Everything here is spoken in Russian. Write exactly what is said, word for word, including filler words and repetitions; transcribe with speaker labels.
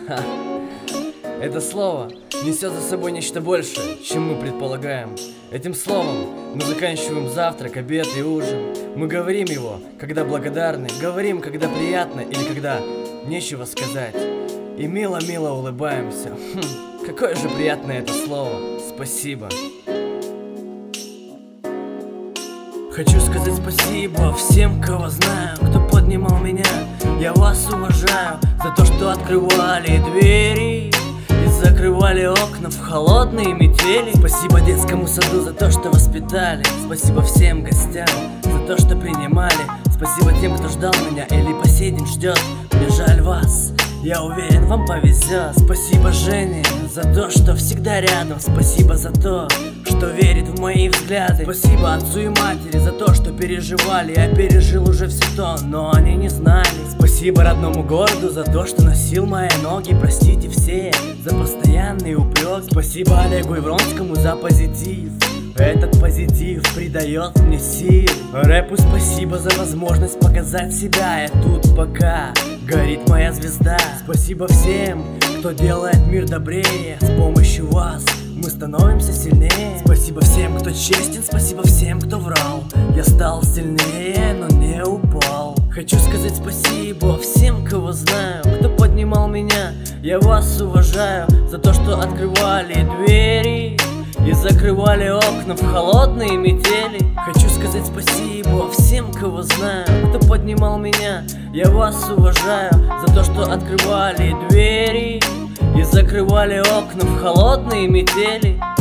Speaker 1: Ха. Это слово несет за собой нечто большее, чем мы предполагаем. Этим словом мы заканчиваем завтрак, обед и ужин. Мы говорим его, когда благодарны, говорим, когда приятно или когда нечего сказать. И мило-мило улыбаемся. Хм, какое же приятное это слово. Спасибо. Хочу сказать спасибо всем, кого знаю, кто поднимал меня. Я вас уважаю за то, что открывали двери и закрывали окна в холодные метели. Спасибо детскому саду за то, что воспитали. Спасибо всем гостям за то, что принимали. Спасибо тем, кто ждал меня или по сей день ждет. Мне жаль вас, я уверен, вам повезет. Спасибо Жене за то, что всегда рядом. Спасибо за то, что верит в мои взгляды. Спасибо отцу и матери за то, что переживали. Я пережил уже все то, но они не знали. Спасибо родному городу за то, что носил мои ноги. Простите все за постоянные упреки. Спасибо Олегу и Вронскому за позитив. Этот позитив придает мне сил. Рэпу спасибо за возможность показать себя. Я тут пока горит моя звезда. Спасибо всем, кто делает мир добрее. С помощью вас мы становимся сильнее. Спасибо всем, кто честен, спасибо всем, кто врал. Я стал сильнее, но не упал. Хочу сказать спасибо всем, кого знаю, кто поднимал меня. Я вас уважаю за то, что открывали двери и закрывали окна в холодные метели. Хочу сказать спасибо всем, кого знаю, кто поднимал меня. Я вас уважаю за то, что открывали двери и закрывали окна в холодные метели.